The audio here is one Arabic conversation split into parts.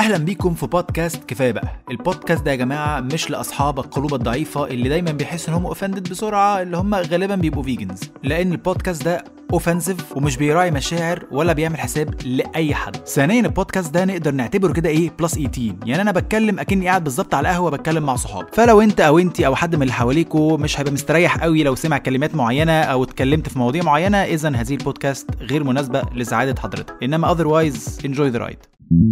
اهلا بيكم في بودكاست كفايه بقى. البودكاست ده يا جماعه مش لاصحاب القلوب الضعيفه اللي دايما بيحسوا انهم اوفندد بسرعه، اللي هم غالبا بيبقوا فيجنز، لان البودكاست ده اوفنسيف ومش بيراعي مشاعر ولا بيعمل حساب لاي حد. ثانيا البودكاست ده نقدر نعتبره كده بلس 18، يعني انا بتكلم اكني قاعد بالظبط على القهوه بتكلم مع صحاب. فلو انت او انتي او حد من اللي حواليكوا مش هيبقى مستريح قوي لو سمع كلمات معينه او اتكلمت في مواضيع معينه، اذا هذه البودكاست غير مناسبه لسعاده حضرتك، انما otherwise enjoy the ride.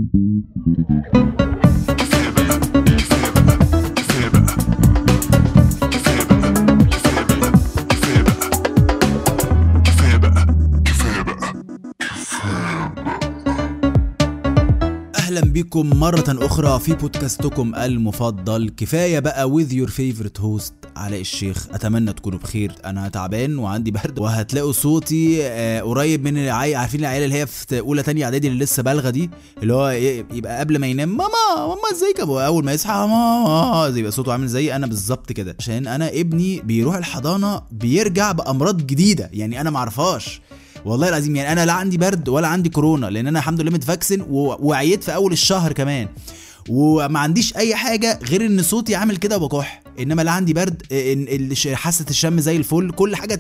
أهلا بكم مرة أخرى في بودكاستكم المفضل كفاية بقى with your favorite host علاء الشيخ. أتمنى تكونوا بخير. أنا تعبان وعندي برد، وهتلاقوا صوتي قريب من عارفين العيال اللي هي في أولى تانية إعدادي اللي لسه بالغة دي، اللي هو يبقى قبل ما ينام ماما ازيك يا ابو، أول ما يصحى ماما، يبقى صوته عامل زي أنا بالظبط كده، عشان أنا ابني بيروح الحضانة بيرجع بأمراض جديدة يعني أنا معرفهاش والله العظيم. يعني انا لا عندي برد ولا عندي كورونا، لان انا الحمد لله متفاكسن وعيت في اول الشهر كمان، وما عنديش اي حاجه غير ان صوتي عامل كده وبكح، انما لا عندي برد، حاسه الشم زي الفل، كل حاجه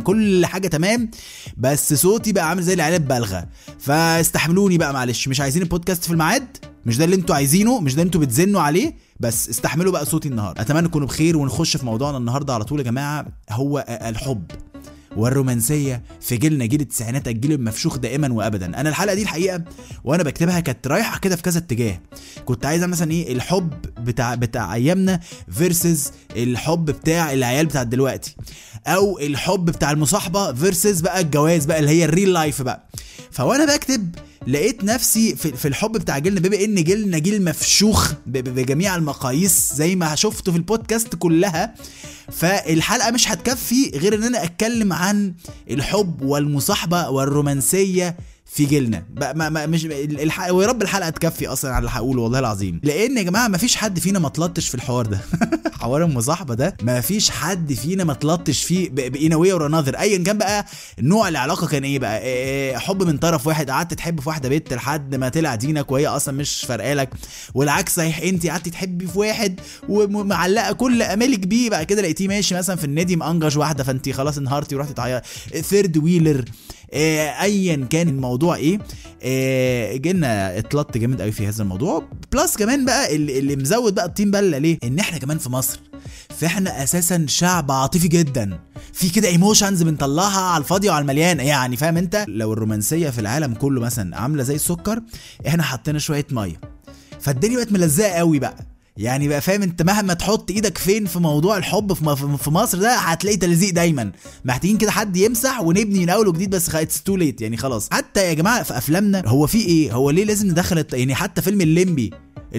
تمام، بس صوتي بقى عامل زي العيال البالغه. فاستحملوني بقى معلش، مش عايزين البودكاست في الميعاد، مش ده اللي انتوا عايزينه، مش ده انتوا بتزنوا عليه، بس استحملوا بقى صوتي النهارده. اتمنى تكونوا بخير ونخش في موضوعنا النهارده على طول يا جماعه. هو الحب والرومانسيه في جيلنا، جيل التسعينات، الجيل المفشوخ دائما وابدا. انا الحلقه دي الحقيقه وانا بكتبها كانت رايحه كده في كذا اتجاه. كنت عايز مثلا الحب بتاع ايامنا فيرسز الحب بتاع العيال بتاع دلوقتي، او الحب بتاع المصاحبه فيرسز بقى الجواز بقى اللي هي الريل لايف بقى. فوانا بكتب لقيت نفسي في الحب بتاع جيلنا، بما ان جيلنا جيل مفشوخ بجميع المقاييس زي ما شفته في البودكاست كلها. فالحلقة مش هتكفي غير ان انا اتكلم عن الحب والمصاحبة والرومانسية في جيلنا. مش ويا رب الحلقة تكفي اصلا على اللي هقوله والله العظيم، لان يا جماعة مفيش حد فينا ما تلطش في الحوار ده. حوار المصاحبة ده مفيش حد فينا ما تلطش فيه بإنوية ورناظر، ايا كان بقى نوع العلاقة. كان بقى حب من طرف واحد، قعدت تحب في واحدة بنت لحد ما طلع دينك وهي اصلا مش فارقالك، والعكس صحيح، انت قعدتي تحبي في واحد ومعلقة كل امالك بيه، بقى كده لقيتيه ماشي مثلا في النادي مانجش واحدة، فانت خلاص انهارتي ورحتي تعيطي. ثيرد ويلر، ايا كان الموضوع جينا اطلقت جامد قوي في هذا الموضوع. بلس كمان بقى اللي مزود بقى الطين بله ليه، ان احنا كمان في مصر، فاحنا اساسا شعب عاطفي جدا، في كده ايموشنز بنطلعها على الفاضي وعلى المليان، يعني فاهم انت. لو الرومانسيه في العالم كله مثلا عامله زي السكر، احنا حطينا شويه ميه فالدنيا بقت ملزقه قوي بقى، يعني بقى فاهم انت مهما تحط ايدك فين في موضوع الحب في مصر ده هتلاقي تلزيق دايما. محتاجين كده حد يمسح ونبني من اول وجديد، بس اتس تو ليت يعني خلاص. حتى يا جماعه في افلامنا هو في هو ليه لازم ندخل يعني حتى فيلم الليمبي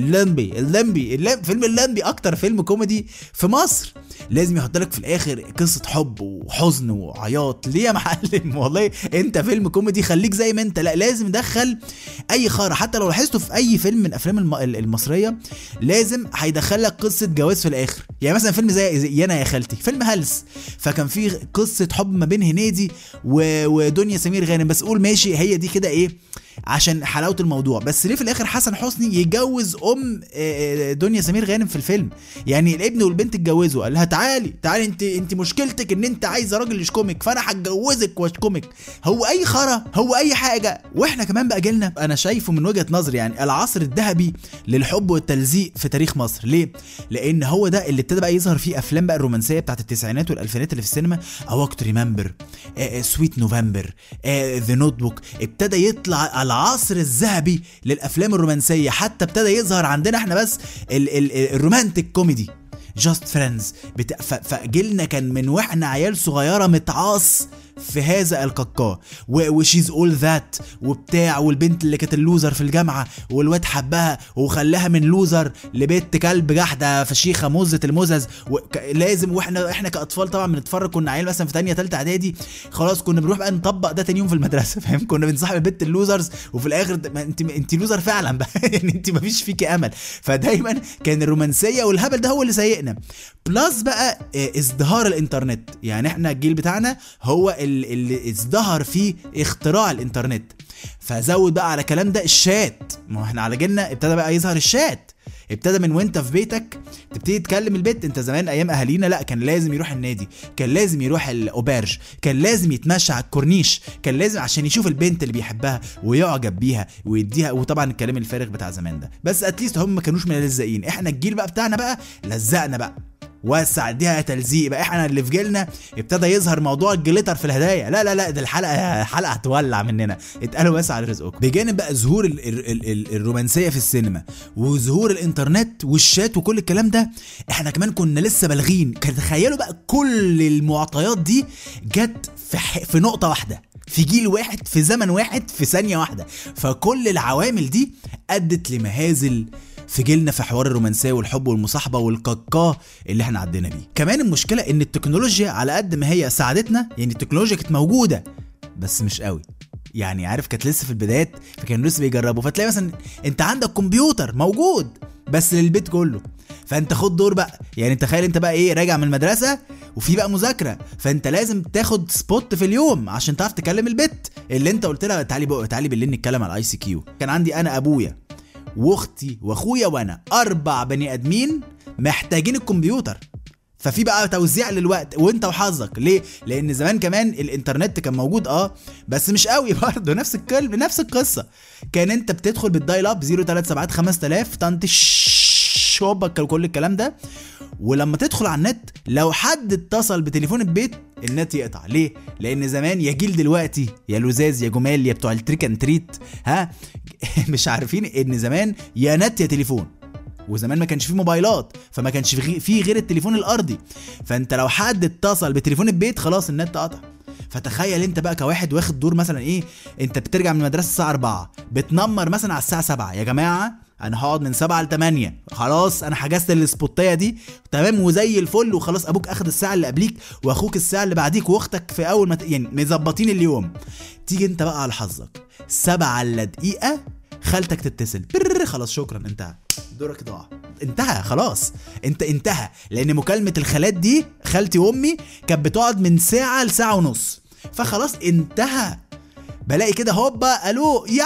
فيلم الليمبي اكتر فيلم كوميدي في مصر، لازم يحط لك في الاخر قصه حب وحزن وعياط. ليه يا معلم؟ والله انت فيلم كوميدي خليك زي ما انت، لا لازم ندخل اي خاره. حتى لو لاحظتوا في اي فيلم من افلام المصريه لازم هيدخلك قصه جواز في الاخر. يعني مثلا فيلم زي انا يا خالتي، فيلم هلس، فكان فيه قصه حب ما بين هنيدي ودنيا سمير غانم، بس قول ماشي هي دي كده عشان حلاوه الموضوع، بس ليه في الاخر حسن حسني يتجوز دنيا سمير غانم في الفيلم؟ يعني الابن والبنت اتجوزوا، قال لها تعالي انت مشكلتك ان انت عايزه راجل يشكمك، فانا هتجوزك واشكمك. هو اي خرا، هو اي حاجه. واحنا كمان بقى جيلنا انا شايفه من وجهه نظري يعني العصر الذهبي للحب والتلزيق في تاريخ مصر. ليه؟ لان هو ده اللي ابتدى بقى يظهر فيه افلام بقى الرومانسيه بتاعت التسعينات والالفينات اللي في السينما. اوكت ريمبر، سويت نوفمبر، ذا نوت بوك. ابتدى يطلع العصر الذهبي للافلام الرومانسيه. حتى ابتدى يظهر عندنا احنا بس الرومانتيك كوميدي، جاست فريندز. فجيلنا كان من واحنا عيال صغيره متعاص في هذا القاقاه، وشيز اول ذات وبتاع، والبنت اللي كانت اللوزر في الجامعه والواد حبها وخلاها من لوزر لبيت كلب جحده فشيخه موزه المزز. لازم واحنا كاطفال طبعا بنتفرج، كنا عيال مثلا في ثانيه ثالثه اعدادي، خلاص كنا بنروح بقى نطبق ده تاني يوم في المدرسه، فاهم؟ كنا بنصاحب البنت اللوزرز، وفي الاخر انت لوزر فعلا بقى. يعني انت مفيش فيكي امل. فدايما كان الرومانسيه والهبل ده هو اللي سايقنا. بلس بقى ازدهار الانترنت، يعني احنا الجيل بتاعنا هو اللي ازدهر فيه اختراع الانترنت. فزود بقى على كلام ده الشات. ما احنا على جيلنا ابتدى بقى يظهر الشات، ابتدى من وانت في بيتك تبتدي تكلم البيت. انت زمان ايام اهالينا لا، كان لازم يروح النادي، كان لازم يروح الاوبرج، كان لازم يتمشى على الكورنيش، كان لازم عشان يشوف البنت اللي بيحبها ويعجب بيها ويديها. وطبعا الكلام الفارغ بتاع زمان ده، بس اتليست هم ما كانوش ملزقين. احنا الجيل بقى بتاعنا بقى لزقنا بقى، وسع اديها تلزيق بقى. احنا اللي في جيلنا ابتدى يظهر موضوع الجليتر في الهدايا. لا لا لا، ده الحلقه هتولع مننا. اتقالوا بس على رزقكم. بجانب بقى ظهور الرومانسيه في السينما وظهور الانترنت والشات وكل الكلام ده، احنا كمان كنا لسه بالغين. تخيلوا بقى كل المعطيات دي جت في نقطه واحده، في جيل واحد، في زمن واحد، في ثانيه واحده. فكل العوامل دي ادت لمهازل في جيلنا في حوار الرومانسيه والحب والمصاحبه والكاكا اللي احنا عدينا بيه. كمان المشكله ان التكنولوجيا على قد ما هي ساعدتنا، يعني التكنولوجيا كانت موجوده بس مش قوي. يعني عارف كانت لسه في البدايات، فكانوا لسه بيجربوا. فتلاقي مثلا انت عندك كمبيوتر موجود بس للبيت كله، فانت خد دور بقى. يعني تخيل انت بقى ايه، راجع من المدرسه وفي بقى مذاكره، فانت لازم تاخد سبوت في اليوم عشان تعرف تكلم البيت اللي انت قلت لها تعالي بالليل نتكلم على ICQ. كان عندي انا ابويا واختي واخويا وانا 4 بني ادمين محتاجين الكمبيوتر. ففي بقى توزيع للوقت وانت وحظك. ليه؟ لان زمان كمان الانترنت كان موجود بس مش قوي برضه. نفس القصه. كان انت بتدخل بالدايل اب 03 5000 شوبك كل الكلام ده، ولما تدخل على النت لو حد اتصل بتليفون البيت النت يقطع. ليه؟ لان زمان يا جيل دلوقتي يا لزاز يا جمال يا بتوع التريك اند تريت مش عارفين ان زمان يا نت يا تليفون. وزمان ما كانش فيه موبايلات، فما كانش فيه غير التليفون الارضي. فانت لو حد اتصل بتليفون البيت خلاص النت قطع. فتخيل انت بقى كواحد واخد دور مثلا ايه، انت بترجع من المدرسه الساعه 4 بتنمر مثلا على الساعه 7، يا جماعه انا هقعد من 7 ل8، خلاص انا حجزت السبوتيه دي تمام وزي الفل وخلاص. ابوك اخد الساعه اللي قبليك واخوك الساعه اللي بعديك واختك في اول ما يعني مظبطين اليوم. تيجي انت بقى على حظك 7 إلا دقيقه خالتك تتصل خلاص شكرا انتهى دورك ضاع، انتهى خلاص. انتهى. لان مكالمه الخالات دي خالتي وامي كانت بتقعد من ساعه لساعه ونص، فخلاص انتهى. بلاقي كده هوبا الو يا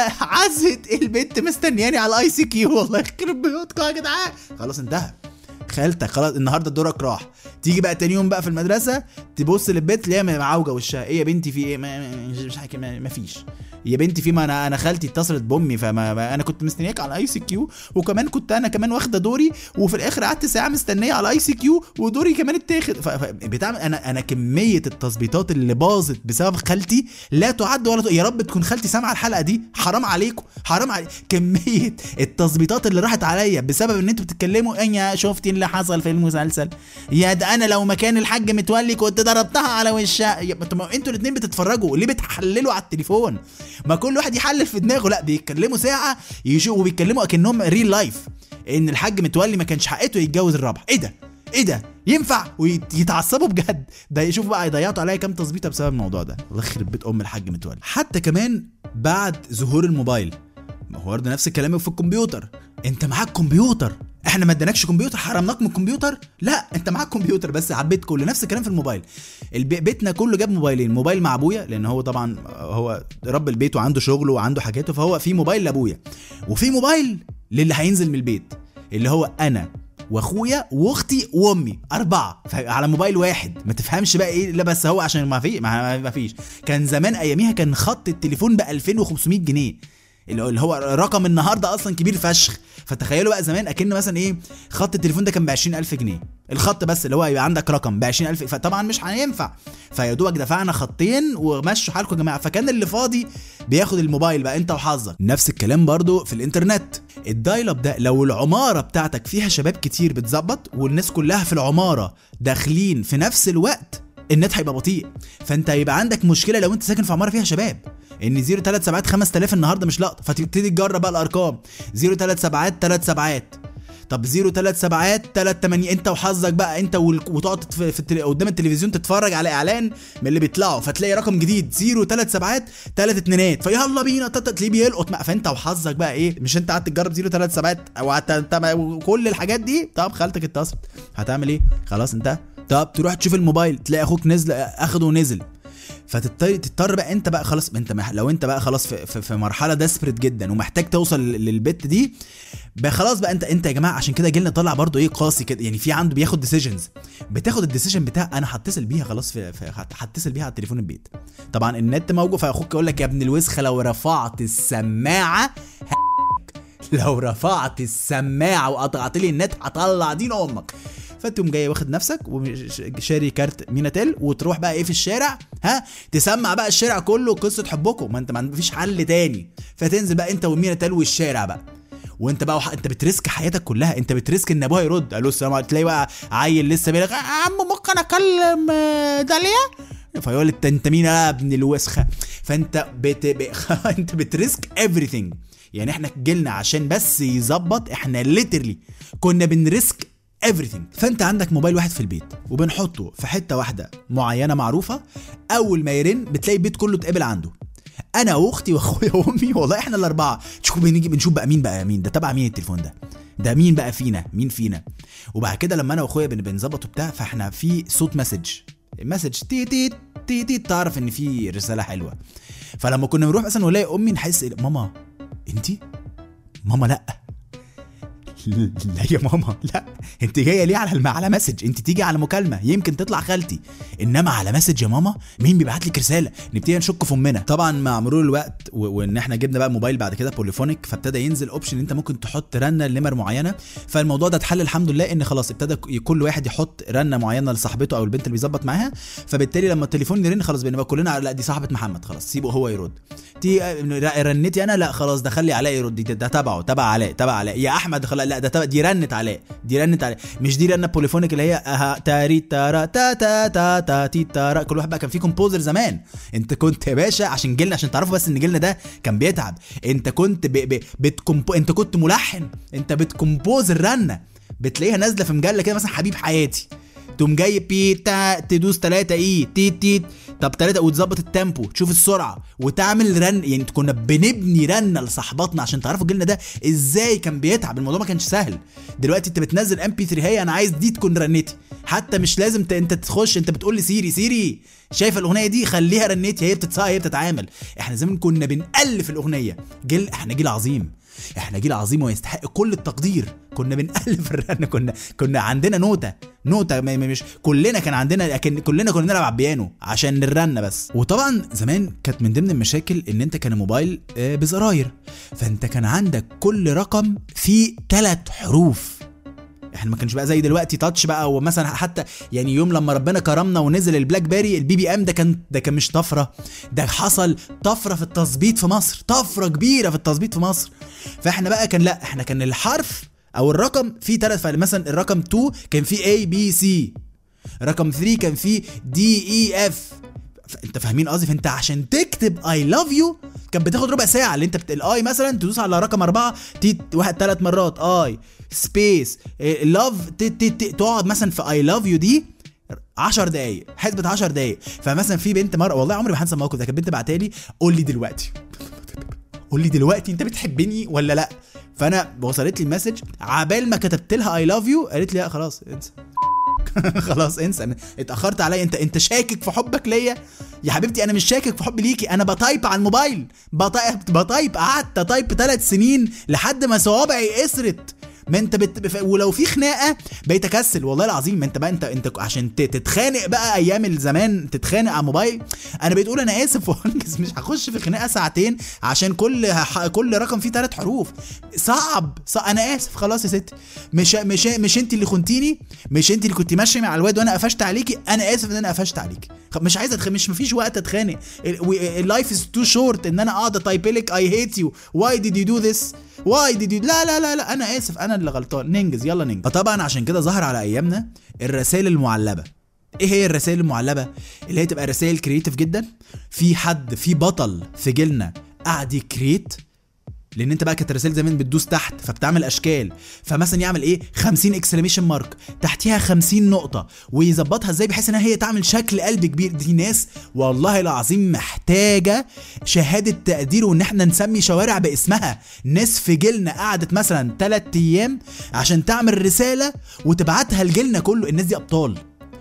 عزة البنت مستنياني على ICQ. والله يخرب بيوتكم يا جدعان، خلاص انتهى. خالتك خلاص النهارده دورك راح. تيجي بقى تاني يوم بقى في المدرسه تبص للبيت تلاقيها معوجه وشها. ايه يا بنتي في ايه؟ مش حكي ما فيش يا بنتي في ما انا خالتي اتصلت بامي فما انا كنت مستنياك على ICQ وكمان كنت انا كمان واخده دوري وفي الاخر قعدت ساعه مستنيه على ICQ ودوري كمان اتاخد. بتعمل انا كميه التظبيطات اللي باظت بسبب خالتي لا تعد ولا يا رب تكون خالتي سامعه الحلقه دي. حرام عليكم حرام عليك كميه التظبيطات اللي راحت عليا بسبب ان انتوا بتتكلموا ايه شفتي اللي حصل في المسلسل. يا ده انا لو مكان الحاج متولي كنت ضربتها على وشها. انتوا الاثنين بتتفرجوا ليه بتحللوا على التليفون؟ ما كل واحد يحلل في دماغه. لا بيتكلموا ساعه يشوفوا وبيتكلموا اكنهم ريل لايف ان الحاج متولي ما كانش حقته يتجوز الرابعه. ايه ده ينفع؟ ويتعصبوا بجد. ده يشوف بقى يضيعوا عليا كام تظبيطه بسبب الموضوع ده. الله يخرب بيت الحاج متولي. حتى كمان بعد ظهور الموبايل ما هو برضه نفس الكلام في الكمبيوتر. انت معاك كمبيوتر، احنا ما اديناكش كمبيوتر حرمناك من الكمبيوتر؟ لا انت معاك كمبيوتر بس عبيت كله. نفس الكلام في الموبايل. بيتنا كله جاب موبايلين، موبايل مع ابويا لان هو طبعا هو رب البيت وعنده شغله وعنده حاجاته، فهو في موبايل لابويا وفي موبايل للي هينزل من البيت اللي هو انا واخويا واختي وامي 4 على موبايل واحد. ما تفهمش بقى ايه. لا بس هو عشان ما فيش. كان زمان اياميها كان خط التليفون ب2500 جنيه اللي هو رقم النهارده اصلا كبير فشخ. فتخيلوا بقى زمان اكن مثلا ايه خط التليفون ده كان ب20,000 جنيه الخط بس اللي هو يبقى عندك رقم ب20,000. فطبعا مش هينفع. فيا دوبك دفعنا خطين ومشوا حالكم يا جماعه. فكان اللي فاضي بياخد الموبايل بقى انت وحظك. نفس الكلام برضو في الانترنت. الدايل اب ده لو العماره بتاعتك فيها شباب كتير بتظبط والناس كلها في العماره داخلين في نفس الوقت النت هيبقى بطيء. فانت هيبقى عندك مشكله لو انت ساكن في عماره فيها شباب ان 03 5000 النهارده مش لقطه. فتبتدي تجرب بقى الارقام 03 3 طب 03 3 8 انت وحظك بقى انت وتقعد قدام التلفزيون تتفرج على اعلان من اللي بيطلعوا فتلاقي رقم جديد 03 3 2 فيلا بينا تلاقيه بيلقط. فانت وحظك بقى ايه مش انت قعدت تجرب 03 او كل الحاجات دي. طب خالتك اتصلت هتعمل ايه؟ خلاص انت طب تروح تشوف الموبايل تلاقي اخوك نزل اخده ونزل. فتضطر بقى انت بقى خلاص، لو انت بقى خلاص في مرحله ديسبريت جدا ومحتاج توصل للبت دي بقى خلاص بقى انت يا جماعه. عشان كده جيلنا طلع برضو ايه قاسي كده، يعني في عنده بياخد ديسيجنز، بتاخد الديسيجن بتاع انا هتصل بيها خلاص هتصل بيها على التليفون البيت. طبعا النت موجود، فاخوك يقول لك يا ابن الوسخه لو رفعت السماعه لو رفعت السماعه وقطعت لي النت هطلع دين امك. فتقوم جاي واخد نفسك وشاري كارت ميناتيل وتروح بقى ايه في الشارع تسمع بقى الشارع كله قصه حبكم، ما انت ما فيش حل تاني. فتنزل بقى انت والميناتيل والشارع بقى، وانت بقى انت بترسك حياتك كلها، انت بترسك ان ابوها يرد الو السلام عليكم، تلاقي بقى عيل لسه بيقول لك يا عم ممكن اكلم داليا، فيقول انت مين يا ابن الوسخه. فانت انت بترسك everything. يعني احنا جيلنا عشان بس يظبط احنا ليترلي كنا بنرسك everything. فانت عندك موبايل واحد في البيت وبنحطه في حته واحده معينه معروفه، اول ما يرن بتلاقي البيت كله اتقابل عنده، انا واختي واخويا وامي، والله احنا الاربعه. شوف بنيجي بنشوف بقى مين ده تبع مين التليفون ده مين بقى مين فينا. وبعد كده لما انا واخويا بنظبط بتاع، فاحنا في صوت مسج تي تي تي تي، تعرف ان في رساله حلوه. فلما كنا بنروح مثلا نلاقي امي نحس ماما انتي ماما لا يا ماما لا، انت جايه ليه على مسج؟ انت تيجي على مكالمه يمكن تطلع خالتي، انما على مسج يا ماما مين بيبعت لك رساله؟ نبتدي نشك في امنا. طبعا مع مرور الوقت وان احنا جبنا بقى موبايل بعد كده بوليفونيك، فابتدى ينزل اوبشن انت ممكن تحط رنه لنمر معينه. فالموضوع ده اتحل الحمد لله، ان خلاص ابتدى كل واحد يحط رنه معينه لصاحبته او البنت اللي بيظبط معاها. فبالتالي لما التليفون يرن خلاص بنبقى كلنا لا دي صاحبه محمد، خلاص سيبه هو يرد. رنتي انا لا خلاص ده خلي علاء يرد، ده تبع علاء يا احمد خلاص لا ده دي رنت علاء مش دي رنه بوليفونيك اللي هي تاري تارا تا تا تا تا تي تارا. كل واحد بقى كان فيه كومبوزر زمان. انت كنت يا باشا عشان جيلنا، عشان تعرفوا بس ان جيلنا ده كان بيتعب، انت كنت انت كنت ملحن، انت بتكمبوز الرنه، بتلاقيها نازله في مجله كده مثلا حبيب حياتي، تقوم جاي بيتا تدوس 3 اي تي تي طب 3 وتظبط التيمبو تشوف السرعه وتعمل رن. يعني كنا بنبني رنه لصاحباتنا عشان تعرفوا جيلنا ده ازاي كان بيتعب. الموضوع ما كانش سهل. دلوقتي انت بتنزل MP3 هي انا عايز دي تكون رنتي، حتى مش لازم انت تخش، انت بتقول لي سيري شايفه الاغنيه دي خليها رنتي، هي بتتعامل. احنا زمان كنا بنألف الاغنيه. احنا جيل عظيم، احنا جيل عظيم ويستحق كل التقدير. كنا بنألف الرن، كنا عندنا نوتة مش كلنا كان عندنا، كلنا كنا نلعب بيانو عشان الرنة بس. وطبعا زمان كانت من ضمن المشاكل ان انت كان موبايل بزراير، فانت كان عندك كل رقم فيه 3 حروف. احنا ما كانش بقى زي دلوقتي تاتش بقى، ومثلا حتى يعني يوم لما ربنا كرمنا ونزل البلاك بيري BBM ده كان مش طفره، ده حصل طفره في التظبيط في مصر، طفره كبيره في التظبيط في مصر. فاحنا بقى كان الحرف او الرقم فيه 3 فعل. مثلا الرقم 2 كان فيه ABC، رقم 3 كان فيه DEF. انت فاهمين قصدي؟ فانت عشان تكتب I love you كان بتاخد ربع ساعه. اللي انت الاي مثلا تدوس على رقم 4 3 مرات اي سبيس لاف تقعد مثلا في I love you دي 10 دقايق، حسبة 10 دقايق. فمثلا في بنت مره والله عمري ما هنسى الموقف ده، كانت بنت بعتالي قول لي دلوقتي انت بتحبني ولا لا. فانا وصلت لي المسج عبال ما كتبت لها I love you قالت لي لا خلاص انسى خلاص انسى، اتاخرت عليا. انت شاكك في حبك ليا يا حبيبتي؟ انا مش شاكك في حبي ليكي، انا بطايب على الموبايل، بطايب قعدت اطايب 3 سنين لحد ما صوابعي قسرت. ما انت ولو في خناقه بقيت اكسل والله العظيم. ما انت بقى انت عشان تتخانق بقى ايام الزمان تتخانق على الموبايل، انا بقول انا اسف وانجز، مش هخش في خناقه ساعتين عشان كل رقم فيه 3 حروف. صعب. انا اسف خلاص يا ستي، مش انت اللي خنتيني، مش انت اللي كنت ماشيه مع الواد وانا قفشت عليكي، انا اسف ان انا قفشت عليكي، مش عايزه مش مفيش وقت اتخانق. اللايف از تو شورت ان انا اقعد اطيب لك I hate you why did you do this why did you لا انا اسف انا اللي غلطان، ننجز يلا ننجز. فطبعا عشان كده ظهر على ايامنا الرسائل المعلبه. ايه هي الرسائل المعلبه؟ اللي هي تبقى رسائل كرييتيف جدا، في بطل في جيلنا قاعد يكريت، لان انت بقى كانت الرسائل زمان بتدوس تحت فبتعمل اشكال، فمثلا يعمل ايه 50 اكسلاميشن مارك تحتيها 50 نقطه، ويظبطها ازاي بحيث انها هي تعمل شكل قلب كبير. دي ناس والله العظيم محتاجه شهاده تقدير، وان احنا نسمي شوارع باسمها. ناس في جيلنا قعدت مثلا 3 ايام عشان تعمل رساله وتبعتها لجيلنا كله. الناس دي ابطال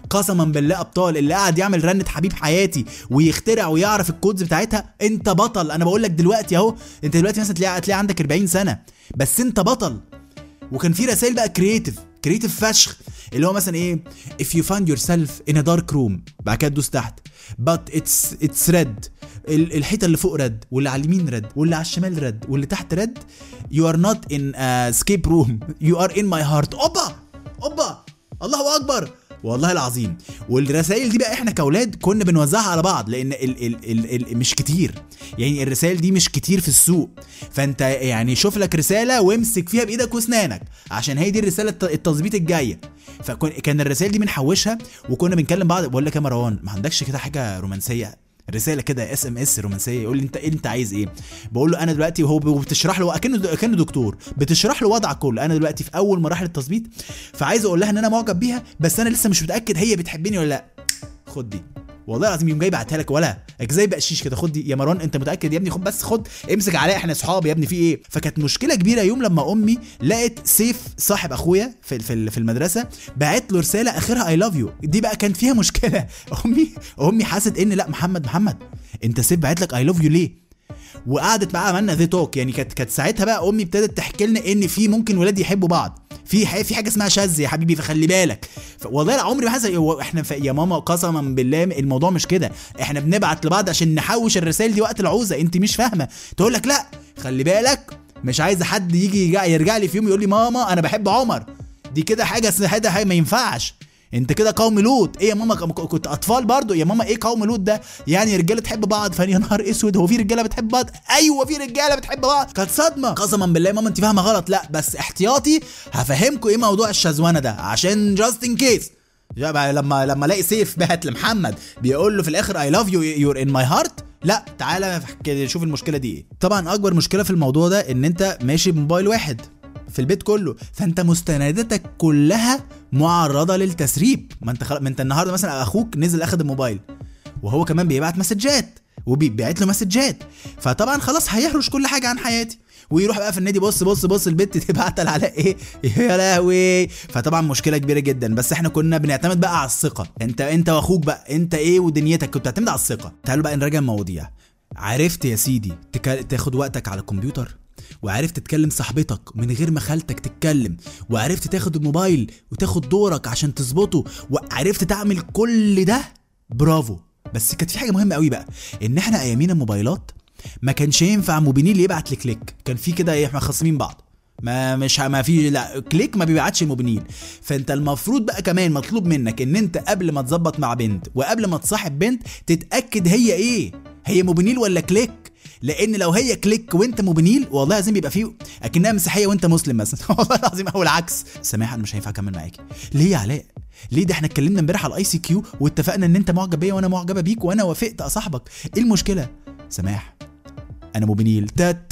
قسما بالله ابطال. اللي قاعد يعمل رنة حبيب حياتي ويخترع ويعرف الكودز بتاعتها، انت بطل. انا بقول لك دلوقتي اهو، انت دلوقتي مثلا تلاقي عندك 40 سنة بس انت بطل. وكان في رسائل بقى كرييتيف فشخ، اللي هو مثلا ايه if you find yourself in a dark room، بعد كده تدوس تحت but it's red، الحيطه اللي فوق رد، واللي على اليمين رد، واللي على الشمال رد، واللي تحت رد. you are not in a escape room you are in my heart. اوبا الله اكبر والله العظيم. والرسائل دي بقى احنا كاولاد كنا بنوزعها على بعض، لان ال مش كتير، يعني الرسائل دي مش كتير في السوق. فانت يعني شوف لك رساله وامسك فيها بايدك واسنانك، عشان هي دي الرساله التظبيط الجايه. فكان الرسائل دي بنحوشها وكنا بنكلم بعض. بقول لك يا مروان، ما عندكش كده حاجه رومانسيه، رساله كده SMS رومانسيه؟ يقول لي انت عايز ايه؟ بقول له انا دلوقتي، وهو بتشرح له اكنه دكتور بتشرح له وضعك كله. انا دلوقتي في اول مراحل التظبيط، فعايز اقول لها ان انا معجب بيها، بس انا لسه مش متاكد هي بتحبني ولا لا. خد دي والله العظيم، يوم جاي بعتها لك ولا زي بقشيش كده. خد دي يا مروان، انت متاكد يا ابني؟ خد بس، خد امسك عليا، احنا اصحاب يا ابني، في ايه؟ فكانت مشكله كبيره يوم لما امي لقت سيف صاحب اخويا في المدرسه بعت له رساله اخرها اي لاف يو. دي بقى كانت فيها مشكله. امي حست ان لا محمد انت سيف بعت لك اي لاف يو ليه؟ وقعدت معاها، عملنا ذي توك. يعني كانت ساعتها بقى امي ابتدت تحكي لنا ان في ممكن ولاد يحبوا بعض، في حاجه اسمها شاذ يا حبيبي، فخلي بالك. والله عمري ما حاسس احنا يا ماما قسما بالله الموضوع مش كده، احنا بنبعت لبعض عشان نحوش الرسائل دي وقت العوزه. انت مش فاهمه. تقول لك لا خلي بالك، مش عايز حد يجي يرجع لي في يوم يقول لي ماما انا بحب عمر. دي كده حاجه ما ينفعش، انت كده قوم لوط. ايه يا ماما؟ كنت اطفال برضو يا ماما. ايه قوم لوط ده؟ يعني رجاله تحب بعض؟ فاني يا نهار اسود، هو في رجاله بتحب بعض؟ ايوه في رجاله بتحب بعض. كانت صدمه قسما بالله. ماما انت فاهمه غلط. لا بس احتياطي هفهمكم ايه موضوع الشاذوانه ده، عشان جاست ان كيس لما الاقي سيف بعت لمحمد بيقول له في الاخر اي لاف يو يور ان ماي هارت، لا تعالى شوف المشكله دي ايه. طبعا اكبر مشكله في الموضوع ده ان انت ماشي بموبايل واحد في البيت كله، فانت مستنداتك كلها معرضه للتسريب. ما انت النهارده مثلا اخوك نزل اخد الموبايل وهو كمان بيبعت مسجات وبيبعت له مسجات، فطبعا خلاص هيهرش كل حاجه عن حياتي. ويروح بقى في النادي بص البت تبعت على ايه يا لهوي. فطبعا مشكله كبيره جدا. بس احنا كنا بنعتمد بقى على الثقه. انت واخوك بقى، انت ايه ودنيتك كنت بتعتمد على الثقه. تعالوا بقى نراجع المواضيع. عرفت يا سيدي تاخد وقتك على الكمبيوتر، وعرفت تتكلم صاحبتك من غير ما خالتك تتكلم، وعرفت تاخد الموبايل وتاخد دورك عشان تظبطه، وعرفت تعمل كل ده، برافو. بس كانت في حاجه مهمه قوي بقى، ان احنا ايامينا الموبايلات ما كانش ينفع موبينيل يبعت لكليك. كان في كده احنا خاصمين بعض، ما في لا كليك ما بيبعتش الموبينيل. فانت المفروض بقى كمان مطلوب منك ان انت قبل ما تظبط مع بنت وقبل ما تصاحب بنت تتاكد هي ايه، هي موبينيل ولا كليك. لان لو هي كليك وانت موبينيل والله لازم بيبقى فيه اكنها مسيحيه وانت مسلم مثلا. والله العظيم او العكس. سماح انا مش هينفع اكمل معاكي. ليه يا علاء؟ ليه؟ ده احنا اتكلمنا امبارح على ICQ واتفقنا ان انت معجب بيا وانا معجبه بيك وانا وافقت اصاحبك. ايه المشكله؟ سماح انا موبينيل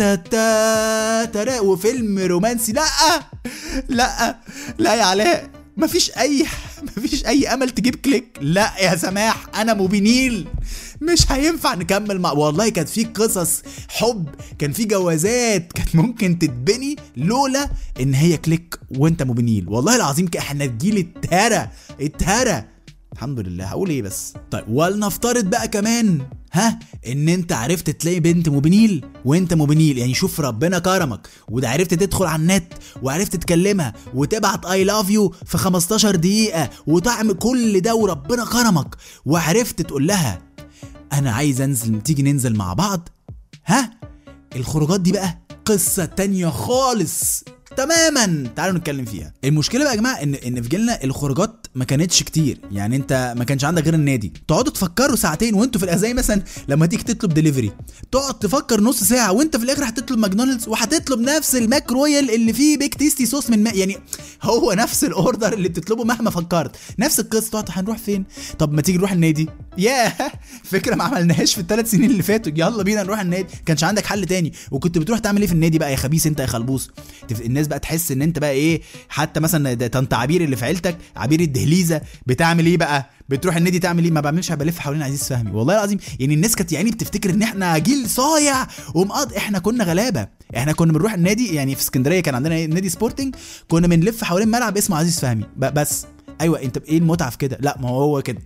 وفيلم رومانسي. لا يا علاء، مفيش اي امل تجيب كليك. لا يا سماح انا موبينيل، مش هينفع نكمل مع. والله كانت في قصص حب، كان في جوازات كانت ممكن تتبني لولا ان هي كليك وانت موبينيل. والله العظيم احنا الجيل اتهرى الحمد لله. هقول ايه بس؟ طيب ولنفترض بقى كمان ان انت عرفت تلاقي بنت موبينيل وانت موبينيل، يعني شوف ربنا كرمك وده عرفت تدخل على النت وعرفت تكلمها وتبعت اي لاف يو في 15 دقيقة وتعمل كل ده وربنا كرمك وعرفت تقول لها انا عايز انزل، تيجي ننزل مع بعض. الخروجات دي بقى قصة تانية خالص تماما، تعالوا نتكلم فيها. المشكله بقى يا جماعه ان في جيلنا الخروجات ما كانتش كتير. يعني انت ما كانش عندك غير النادي، تقعدوا تفكروا ساعتين وانتوا في الازاي. مثلا لما تيجي تطلب دليفري تقعد تفكر نص ساعه وانت في الاخر هتطلب ماكدونالدز وهتطلب نفس الماك رويال اللي فيه بيك تيستي صوص من يعني هو نفس الاوردر اللي بتطلبه مهما فكرت، نفس القصه. تقعد هنروح فين؟ طب ما تيجي نروح النادي. فكره ما عملناهاش في ال3 سنين اللي فاتوا. يلا بينا نروح النادي. كانش عندك حل تاني. وكنت بتروح تعمل ايه في النادي بقى يا خبيث انت يا خلبوس؟ الناس بقى تحس ان انت بقى ايه. حتى مثلا طنط عبير اللي في عيلتك، عبير الدهليزه، بتعمل ايه بقى؟ بتروح النادي تعمل ايه؟ ما بعملش، بلف حوالين عزيز فهمي. والله العظيم يعني الناس كانت يعني بتفتكر ان احنا جيل صايع احنا كنا غلابه. احنا كنا بنروح النادي، يعني في اسكندريه كان عندنا نادي سبورتنج، كنا بنلف حوالين ملعب اسمه عزيز فهمي بس. ايوه انت ايه المتعه في كده؟ لا ما هو كده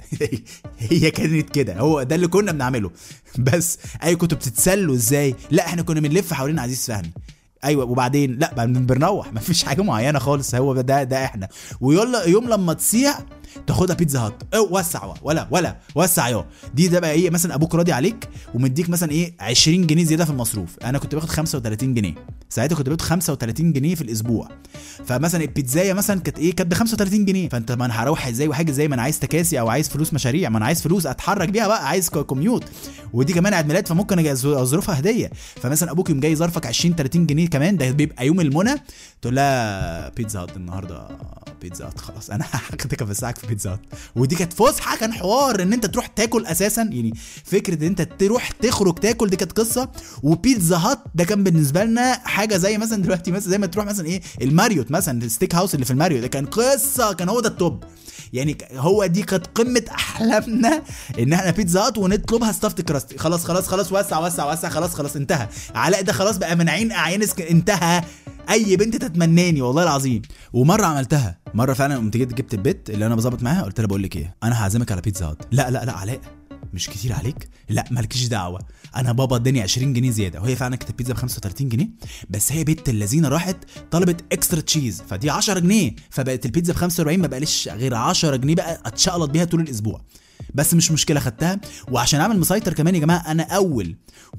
هي كانت كده، هو ده اللي كنا بنعمله. بس كنتوا بتتسلوا ازاي؟ لا احنا كنا بنلف حوالين عزيز فهمي. ايوه وبعدين لا بنروح، مفيش حاجه معينه خالص، هو ده احنا. ويلا يوم لما تصيع تاخدها بيتزا هات، وسع ولا وسع دي ده بقى ايه، مثلا ابوك راضي عليك ومديك مثلا ايه 20 جنيه زياده في المصروف. انا كنت باخد 35 جنيه ساعتها، كنت باخد 35 جنيه في الاسبوع. فمثلا البيتزايه مثلا كانت ب 35 جنيه، فانت ما انا هروح ازاي وحاجه ازاي؟ ما انا عايز تكاسي او عايز فلوس مشاريع، ما انا عايز فلوس اتحرك بيها بقى، عايز كوميوت، ودي كمان عيد ميلاد فممكن اجي اظرفها هديه. فمثلا ابوك يوم جاي ظرفك 20 30 جنيه كمان، ده بيبقى يوم المنى، تقول لها بيتزا هات النهارده، بيتزا هات خلاص انا هاخدك افسحك في بيتزا هات. ودي كانت فسحه، كان حوار ان انت تروح تاكل اساسا، يعني فكره ان انت تروح تخرج تاكل دي كانت قصه. وبيتزا هات ده كان بالنسبه لنا حاجه زي مثلا دلوقتي مثلا زي ما تروح مثلا ايه الماريوت مثلا، الستيك هاوس اللي في الماريوت ده كان قصه، كان هو ده التوب يعني. هو دي كانت قمه احلامنا ان احنا بيتزا هات ونطلبها ستافت كراستي. خلاص وسع خلاص انتهى. علاء ده خلاص بقى من عين اعين انتهى. اي بنت تتمناني والله العظيم. ومره عملتها، مره فعلا قمت جبت البيت اللي انا بظبط معاها، قلت لها بقول لك ايه، انا هعزمك على بيتزا هات. لا علاء مش كتير عليك؟ لا مالكيش دعوه، انا بابا اداني 20 جنيه زياده. وهي فعلا كانت البيتزا ب 35 جنيه، بس هي بنت اللذينه راحت طلبت اكسترا تشيز، فدي 10 جنيه، فبقت البيتزا ب 45، ما بقاليش غير 10 جنيه بقى اتشقلط بيها طول الاسبوع. بس مش مشكله، خدتها. وعشان اعمل مسيطر كمان يا جماعه، انا اول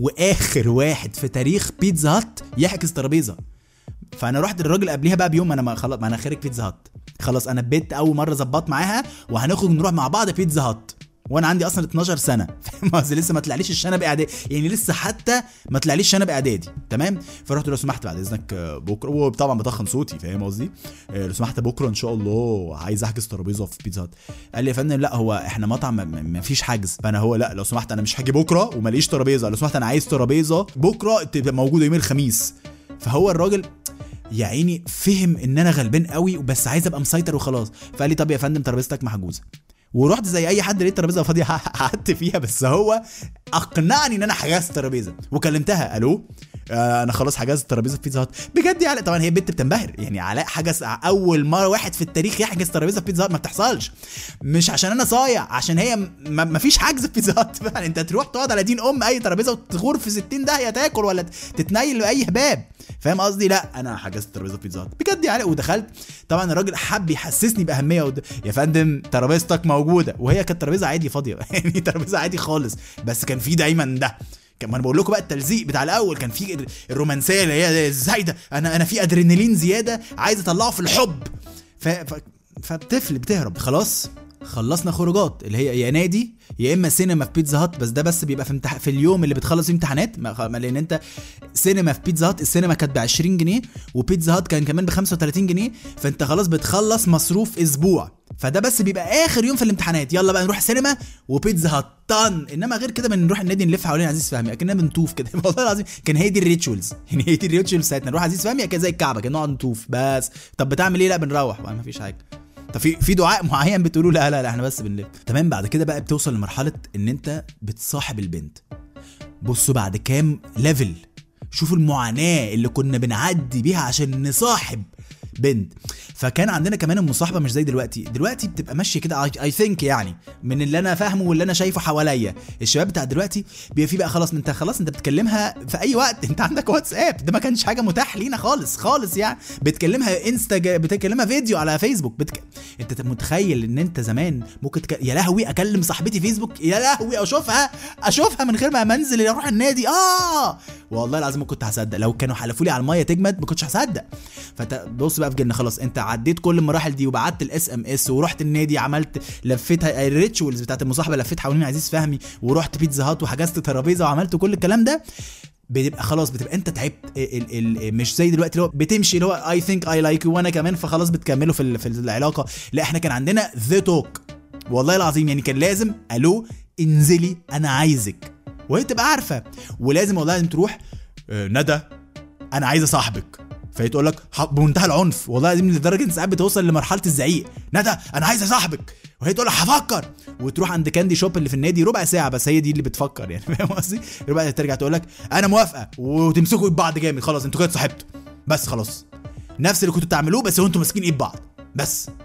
واخر واحد في تاريخ بيتزا هات يحجز ترابيزه. فانا رحت للراجل قبليها بقى بيوم، انا خلاص، ما انا خارج بيتزا هات خلاص، انا بيت اول مره ظبط معاها وهنخرج نروح مع بعض بيتزا هات، وانا عندي اصلا 12 سنه لسه ما طلعليش الشنب اعدادي، يعني لسه حتى ما طلعليش شنب اعدادي تمام. فرحت له لو سمحت بعد اذنك بكره، وطبعا بتخن صوتي فاهم قصدي، لو سمحت بكره ان شاء الله عايز احجز ترابيزه في بيتزا هات. قال لي يا فندم لا هو احنا مطعم ما فيش حجز. فانا هو لا لو سمحت انا مش هاجي بكره وماليش ترابيزه، لو سمحت انا عايز ترابيزه بكره تبقى موجوده يوم الخميس. فهو الراجل يا عيني فهم ان انا غلبان قوي وبس عايز ابقى مسيطر وخلاص. فقال لي طب يا فندم ترابيزتك محجوزه. ورحت زي اي حد لقيت ترابيزه فاضيه قعدت فيها، بس هو اقنعني ان انا حجزت ترابيزه. وكلمتها الو انا خلاص حجزت الترابيزه في بيتزا هات. بجد يا علاء؟ طبعا هي بنت بتنبهر، يعني علاء حجز اول مره واحد في التاريخ يحجز ترابيزه في بيتزا هات، ما بتحصلش. مش عشان انا صايع، عشان هي ما فيش حجز في بيتزا هات فعلا. انت تروح تقعد على دين اي ترابيزه وتغور في 60 داهيه تاكل ولا تتنيل باي هباب، فاهم قصدي؟ لا انا حجزت ترابيزه في بيتزا هات بجد يا علاء. ودخلت طبعا الراجل حب يحسسني باهميه يا فندم ترابيزتك موجوده، وهي كانت ترابيزه عادي فاضيه يعني ترابيزه عادي خالص، بس كان في دايما ده. كان انا بقول لكم بقى التلزيق بتاع الاول، كان في الرومانسيه اللي هي الزايده، انا في ادرينالين زياده عايز اطلعه في الحب، فبتفل بتهرب. خلاص خلصنا خروجات اللي هي يا نادي يا اما سينما في بيتزا هات، بس ده بس بيبقى في اليوم اللي بتخلص فيه امتحانات، لان انت سينما في بيتزا هات السينما كانت ب 20 جنيه وبيتزا هات كان كمان ب 35 جنيه، فانت خلاص بتخلص مصروف اسبوع، فده بس بيبقى اخر يوم في الامتحانات، يلا بقى نروح سينما وبيتزا هات طن. انما غير كده بنروح النادي نلف حوالين عزيز فهمي اكننا بنطوف كده والله العظيم. كان هي دي الريتشولز، يعني هي دي الريتشولز ساعتنا، نروح عزيز فهمي كده زي الكعبه كده نقعد نطوف بس. طب بتعمل ايه؟ لا بنروح ما فيش حاجه. طب في دعاء معين بتقولوا لا احنا بس بنلف تمام. بعد كده بقى بتوصل لمرحله ان انت بتصاحب البنت. بصوا بعد كام ليفل، شوفوا المعاناه اللي كنا بنعدي بيها عشان نصاحب بنت. فكان عندنا كمان المصاحبه مش زي دلوقتي بتبقى ماشيه كده اي ثينك، يعني من اللي انا فاهمه واللي انا شايفه حواليا الشباب بتاع دلوقتي بيبقى في بقى خلاص انت بتكلمها في اي وقت، انت عندك واتساب، ده ما كانش حاجه متاح لينا خالص يعني. بتكلمها بتكلمها فيديو على فيسبوك انت متخيل ان انت زمان ممكن يا لهوي اكلم صاحبتي فيسبوك، يا لهوي اشوفها من غير ما منزل اروح النادي. والله العظيم ما كنت هصدق، لو كانوا حلفوا لي على الميه تجمد ما كنتش هصدق. بص بقى في جنة خلاص انت عديت كل المراحل دي وبعت الاس ام اس ورحت النادي، عملت لفيت الريتشولز بتاعت المصاحبه، لفيت حوالين عزيز فهمي ورحت بيتزا هات وحجزت ترابيزه وعملت كل الكلام ده. بتبقى خلاص بتبقى انت تعبت، مش زي دلوقتي اللي هو بتمشي اللي هو اي ثينك اي لايك يو وانا كمان، فخلاص بتكملوا في العلاقه. لا احنا كان عندنا ذا توك والله العظيم، يعني كان لازم الو انزلي انا عايزك، وهي تبقى عارفه. ولازم والله لازم تروح ندى انا عايزه صاحبك، فهي تقول لك بمنتهى العنف والله العظيم لدرجه ان ساعات بتوصل لمرحله الزعيق، ندى انا عايزه صاحبك، وهي تقول لك هفكر، وتروح عند كاندي شوب اللي في النادي ربع ساعه بس هي دي اللي بتفكر يعني فاهم قصدي، ربع ترجع تقول لك انا موافقه، وتمسكوا ببعض جامد، خلاص انتوا كده صاحبتوا بس خلاص، نفس اللي كنتوا بتعملوه بس وانتوا ماسكين ايد بعض بس.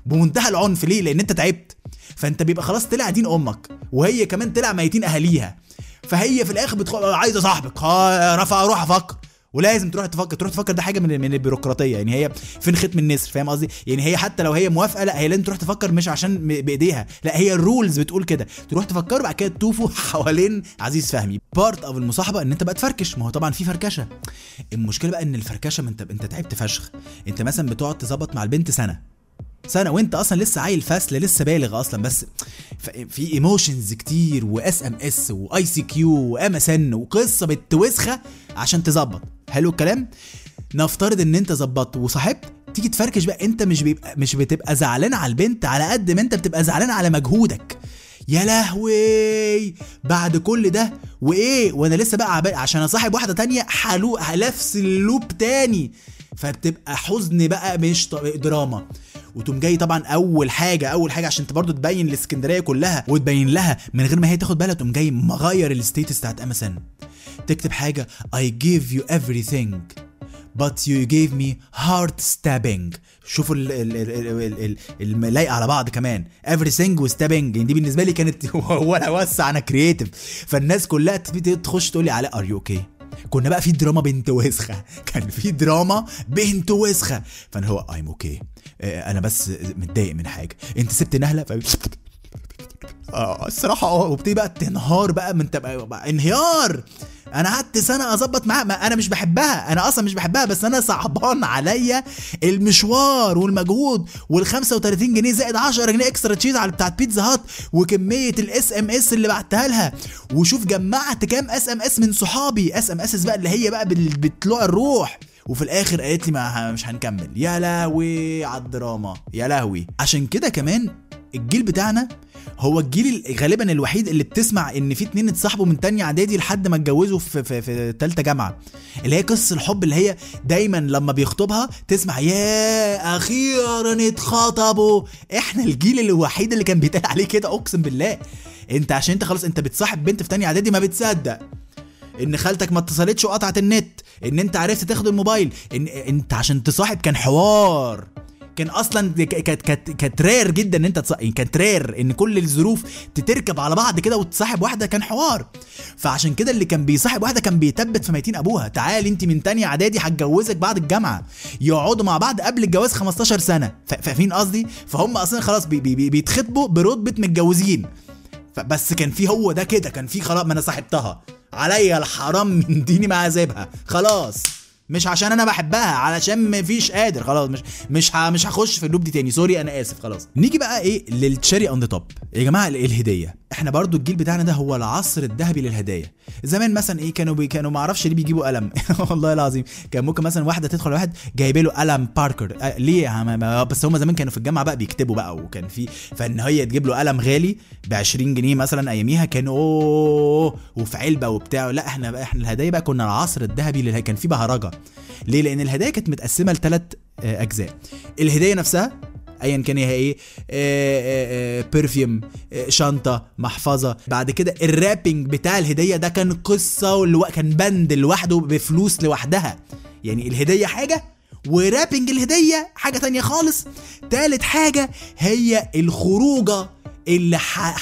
بمنتهى العنف. ليه؟ لان انت تعبت، فانت بيبقى خلاص طلع دين امك، وهي كمان طلع ميتين اهاليها، فهي في الاخر عايزه صاحبك رفع روح افكر، ولازم تروح تفكر. ده حاجه من البيروقراطيه، يعني هي فين ختم النسر، فاهم قصدي؟ يعني هي حتى لو هي موافقه، لا هي لازم تروح تفكر، مش عشان بايديها، لا هي الرولز بتقول كده، تروح تفكر بعد كده تطوفوا حوالين عزيز فهمي. بارت اوف المصاحبه ان انت بقى تفركش، ما هو طبعا في فركشه. المشكله بقى ان الفركشه انت تعبت فشخ. انت مثلا بتقعد تظبط مع البنت سنه وانت اصلا لسه عيل فاسل، لسه بالغ اصلا، بس في ايموشنز كتير، واس ام اس واي سي كيو وام اس ان وقصه بتوسخه عشان تظبط. حلو الكلام. نفترض ان انت ظبطت وصاحبت، تيجي تفركش بقى، انت مش بتبقى زعلان على البنت على قد ما انت بتبقى زعلان على مجهودك. يا لهوي بعد كل ده وايه، وانا لسه بقى عشان اصاحب واحده تانية نفس اللوب تاني، فبتبقى حزن بقى مش دراما. وتقوم جاي طبعا اول حاجه عشان انت برضو تبين الاسكندريه كلها وتبين لها من غير ما هي تاخد بالها، تقوم جاي مغير الستيتس بتاعت MSN، تكتب حاجه I give you everything but you gave me heart stabbing. شوفوا اللايقه على بعض كمان، everything وstabbing. دي بالنسبه لي كانت ولا وسع انا كرييتيف، فالناس كلها تخش تقول لي على are you okay. كنا بقى في دراما بنت وسخه، فانا هو I'm okay، انا بس متضايق من حاجه، انت سبت نهله الصراحه وبتبقى بقى تنهار بقى، من تبقى انهيار. انا قعدت سنه اظبط معاها، انا مش بحبها، انا اصلا مش بحبها، بس انا صعبان عليا المشوار والمجهود وال35 جنيه زائد 10 جنيه اكسترا تشيز على بتاعت بيتزا هات، وكميه الاس ام اس اللي بعتها لها. وشوف جمعت كام اس ام اس من صحابي، اس ام اس بقى اللي هي بقى بتطلع الروح، وفي الاخر قالت لي مش هنكمل. يا لهوي على الدراما، يا لهوي. عشان كده كمان الجيل بتاعنا هو الجيل غالبا الوحيد اللي بتسمع ان في 2 اتصاحبوا من تانية اعدادي لحد ما اتجوزوا في تالتة جامعة، اللي هي قصة الحب اللي هي دايما لما بيخطبها تسمع يا اخيرا اتخطبوا. احنا الجيل الوحيد اللي كان بيتقال عليه كده، اقسم بالله. انت عشان انت خلاص انت بتصاحب بنت في تانية اعدادي، ما بتصدق ان خالتك ما اتصلتش وقطعت النت، ان انت عرفت تاخد الموبايل، ان انت عشان تصاحب كان حوار، كان اصلا كانت رير جدا ان انت كانت رير ان كل الظروف تتركب على بعض كده وتصاحب واحده، كان حوار. فعشان كده اللي كان بيصاحب واحده كان بيتبت في ميتين ابوها، تعال انت من تانية اعدادي هتجوزك بعد الجامعه، يقعدوا مع بعض قبل الجواز 15 سنه، فاهمين قصدي؟ فهم اصلا خلاص بيتخطبوا برتبه متجوزين. بس كان في هو ده كده، كان في خلاص، ما انا صاحبتها عليا الحرام من ديني ما عذابها، خلاص مش عشان انا بحبها، علشان مفيش قادر، خلاص مش هخش في اللوب دي تاني، سوري انا اسف خلاص. نيجي بقى ايه للتشيري اون ذا توب يا جماعه، الهديه. احنا برضو الجيل بتاعنا ده هو العصر الذهبي للهدايا. زمان مثلا ايه كانوا ما اعرفش ليه بيجيبوا قلم والله العظيم كان ممكن مثلا واحده تدخل واحد جايبه له قلم باركر، ليه؟ بس هم زمان كانوا في الجامعه بقى بيكتبوا بقى، وكان في فان هي تجيب له قلم غالي ب20 جنيه مثلا اياميها، كانوا وفي علبه وبتاع. لا احنا الهدايا بقى كنا العصر الذهبي كان في بهرجه. ليه؟ لان الهدايا كانت متقسمه ل3 اجزاء. الهديه نفسها ايا كان هي ايه، برفيوم، شنطه، محفظه. بعد كده الرابينج بتاع الهديه ده كان قصه، كان بند لوحده بفلوس لوحدها. يعني الهديه حاجه، ورابينج الهديه حاجه تانية خالص. تالت حاجه هي الخروجه اللي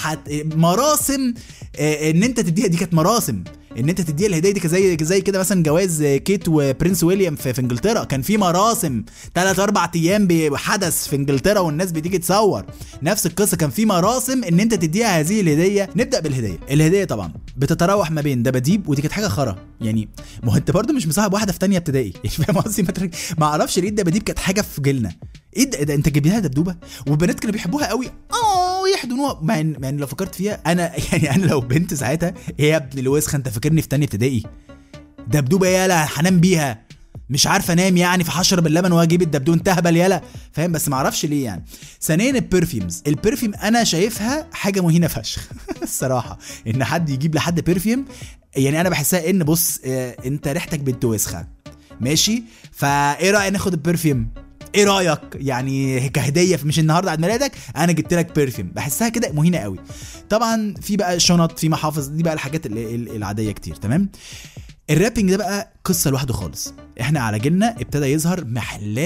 مراسم ان انت تديها، دي كانت مراسم ان انت تديها الهديه دي، زي كده مثلا جواز كيت وبرنس ويليام في انجلترا، كان في مراسم 3-4 ايام بحدث في انجلترا والناس بتيجي تصور. نفس القصه كان في مراسم ان انت تديها هذه الهديه. نبدا بالهديه. الهديه طبعا بتتراوح ما بين دباديب، ودي كانت حاجه خرا يعني، ما هو انت برضو مش مصاحب واحده في تانية ابتدائي يعني، فاهم قصدي؟ ما اعرفش ليه الدباديب كانت حاجه في جيلنا. ايه ده انت جايب لها دبدوبه؟ والبنات كانوا بيحبوها قوي يحضنوها. يعني لو فكرت فيها انا لو بنت ساعتها، ايه يا ابن الوسخه انت فاكرني في تانية ابتدائي؟ دبدوبه يالا هنام بيها، مش عارفه انام يعني في حشر باللبن واجيب الدبدوب، انت هبل يالا، فاهم؟ بس ما اعرفش ليه يعني. ثانيا البرفيوم انا شايفها حاجه مهينه فشخ الصراحه، ان حد يجيب لحد برفيوم. يعني انا بحسها ان بص انت ريحتك بنت وسخه ماشي، فايه رايك ناخد البرفيوم؟ ايه رايك يعني كهديه، مش النهارده عيد ميلادك انا جبت لك برفيوم؟ بحسها كده مهينه قوي. طبعا في بقى شنط، في محافظ، دي بقى الحاجات العاديه كتير. تمام. الرابينج ده بقى قصه لوحده خالص. احنا على جيلنا ابتدى يظهر محلات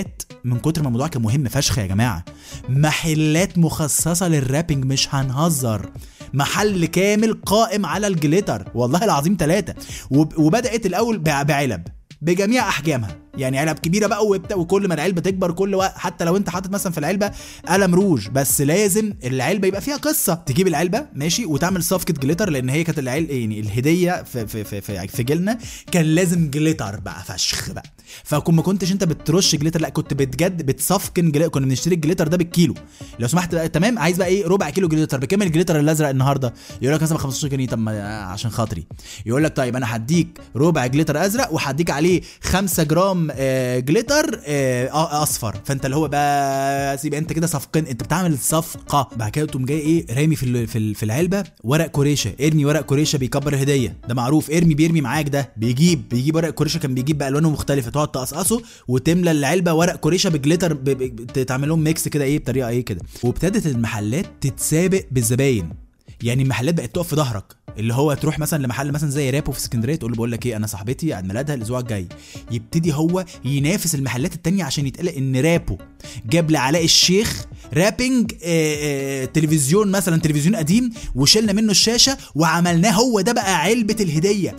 من كتر ما الموضوع كان مهم فشخ يا جماعه، محلات مخصصه للرابنج، مش هنهزر، محل كامل قائم على الجليتر والله العظيم 3. وبدات الاول بعلب بجميع احجامها، يعني علب كبيره بقى وكل ما العلبه تكبر كل حتى لو انت حاطط مثلا في العلبه قلم روج، بس لازم العلبه يبقى فيها قصه. تجيب العلبه ماشي وتعمل صفقه جليتر، لان هي كانت يعني الهديه في جيلنا كان لازم جليتر بقى فشخ بقى. فما كنتش انت بترش جليتر، لا كنت بتصفقن جليتر. كنا بنشتري الجليتر ده بالكيلو، لو سمحت بقى تمام عايز بقى ايه ربع كيلو جليتر. بكام الجليتر الازرق النهارده؟ يقول لك مثلا 15 جنيه. طب عشان خاطري يقول لك طيب انا هديك ربع جليتر ازرق وهديك عليه 5 جرام جليتر اصفر. فانت اللي هو بس يبقى انت كده صفقين، انت بتعمل صفقه. بعد كده تقوم جاي ايه رامي في العلبه ورق كوريشه. ارمي ورق كوريشه بيكبر الهديه، ده معروف. بيرمي معاك ده. بيجيب ورق كوريشه، كان بيجيب بالوانه مختلفه، تقعد تقصقصه وتملى العلبه ورق كوريشه بجليتر، تعملهم ميكس كده ايه بطريقه ايه كده. وابتدت المحلات تتسابق بالزباين، يعني المحلات بقت تقف في ظهرك، اللي هو تروح مثلا لمحل مثلا زي رابو في اسكندريه تقول له بقول لك ايه انا صاحبتي عيد ميلادها الاسبوع الجاي، يبتدي هو ينافس المحلات التانية عشان يتقال ان رابو جاب لعلاء الشيخ رابنج تلفزيون مثلا، تلفزيون قديم وشلنا منه الشاشه وعملناه هو ده بقى علبه الهديه.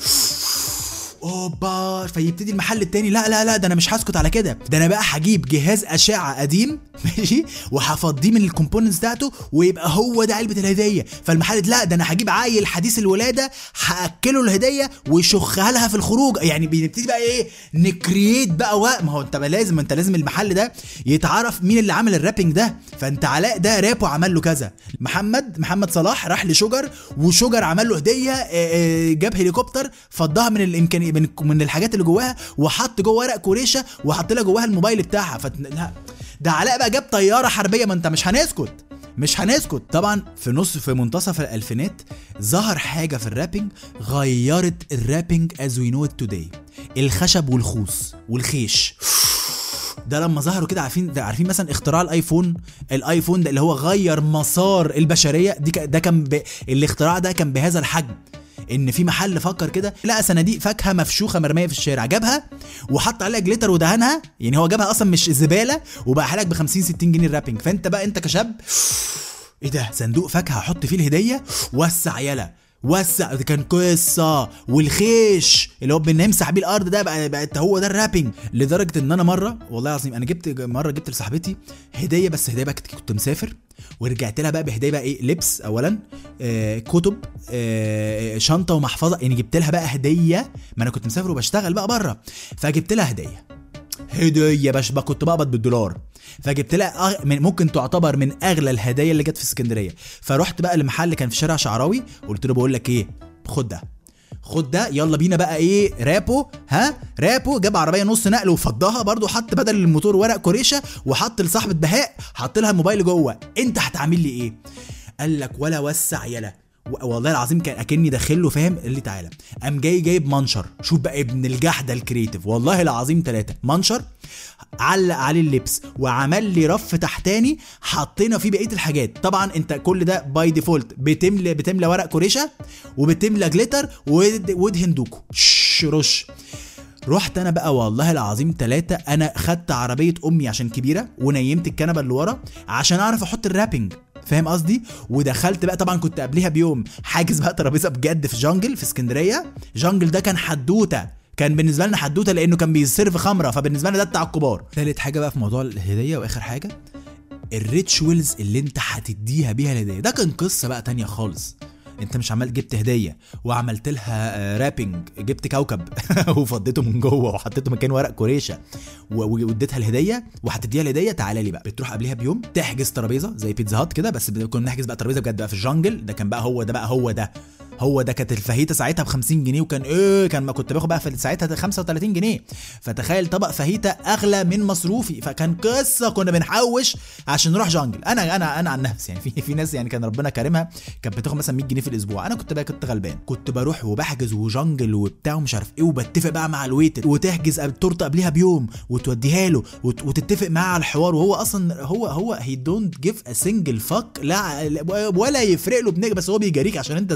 اوبا. فيبتدي المحل التاني لا ده انا مش هسكت على كده، ده انا بقى هجيب جهاز اشعه قديم ماشي وهفضيه من الكومبوننتس بتاعته ويبقى هو ده علبه الهديه. فالمحل لا ده انا هجيب عيل حديث الولاده هاكله الهديه ويشخها لها في الخروج. يعني بنبتدي بقى ايه نكرييت بقى ما هو انت لازم المحل ده يتعرف مين اللي عمل الرابنج ده. فانت علاء ده رابو عمل له كذا، محمد صلاح راح لشجر وشجر عمل له هديه، جاب هليكوبتر فضها من الامكانيه من الحاجات اللي جواها وحط جوه ورق كوريشه وحط لها جواها الموبايل بتاعها. لا ده علاء بقى جاب طياره حربيه. ما انت مش هنسكت طبعا. في منتصف الالفينات ظهر حاجه في الرابنج غيرت الرابنج as we know it today، الخشب والخوص والخيش. ده لما ظهروا كده عارفين مثلا اختراع الايفون ده اللي هو غير مسار البشريه دي. ده كان الاختراع ده كان بهذا الحجم ان في محل فكر كده لقى صناديق فاكهه مفشوخه مرميه في الشارع، جابها وحط عليها جليتر ودهنها. يعني هو جابها اصلا مش زباله وبقى حالك ب 50-60 جنيه الرابنج. فانت بقى انت كشاب ايه ده صندوق فاكهه احط فيه الهديه، وسع كان قصه. والخيش اللي هو بنمسح بيه الارض ده بقى هو ده الرابنج. لدرجه ان انا مره والله العظيم انا جبت لصاحبتي هديه، بس هديه بقى كنت مسافر ورجعت لها بقى بهديه بقى ايه لبس اولا، كتب، شنطه ومحفظه. يعني جبت لها بقى هديه، ما انا كنت مسافر وبشتغل بقى بره، فجبت لها هديه باش بقى كنت بقبض بالدولار. فجبت لها ممكن تعتبر من اغلى الهدايا اللي جت في اسكندريه. فرحت بقى لمحل كان في شارع شعراوي قلت له بقول لك ايه خد ده يلا بينا بقى ايه رابو جاب عربيه نص نقل وفضها برضو، حط بدل الموتور ورق كوريشه وحط لصاحبه بهاء حط لها الموبايل جوه. انت هتعمل لي ايه؟ قال لك ولا وسع يلا. والله العظيم كان اكني داخله فاهم اللي تعالى قام جايب منشر. شوف بقى ابن الجحده الكرييتيف والله العظيم 3 منشر علق عليه اللبس وعمل لي رف تحتاني حطينا فيه بقيه الحاجات. طبعا انت كل ده باي ديفولت بتملى ورق كوريشه وبتملى جليتر ودهن دوكو رش. رحت انا بقى والله العظيم 3 انا خدت عربيه امي عشان كبيره ونيمت الكنبه اللي ورا عشان اعرف احط الرابنج، فاهم قصدي؟ ودخلت بقى طبعا كنت قبلها بيوم حاجز بقى ترابيزه بجد في جانجل في اسكندريه. جانجل ده كان حدوته، كان بالنسبه لنا حدوته لانه كان بيصرف خمره، فبالنسبه لنا ده بتاع الكبار. ثالث حاجه بقى في موضوع الهديه واخر حاجه الريتشوالز اللي انت هتديها بيها الهديه. ده كان قصه بقى تانية خالص. انت مش عمال جبت هديه وعملت لها رابنج، جبت كوكب وفضيته من جوه وحطيته مكان ورق كوريشه واديتها الهديه وهتديها الهديه. تعالى لي بقى بتروح قبلها بيوم تحجز ترابيزه زي بيتزا هات كده، بس كنا نحجز بقى ترابيزه بجد بقى في الجانجل. ده كان بقى هو ده كانت الفاهيتا ساعتها ب50 جنيه وكان كان ما كنت باخد بقى في ساعتها 35 جنيه. فتخيل طبق فاهيتا اغلى من مصروفي. فكان قصه كنا بنحوش عشان نروح جانجل. انا عن نفسي يعني في ناس يعني كان ربنا كرمها كانت بتاخد مثلا 100 جنيه في الاسبوع. انا كنت غلبان، كنت بروح وبحجز وجانجل وبتاع ومش عارف ايه، وبتفق بقى مع الويتر وتحجز التورته قبلها بيوم وتوديها له وتتفق معاه على الحوار. وهو اصلا هو هي دونت جيف ا سنجل فاك، لا ولا يفرق له بس هو بيجاريك عشان انت زبون،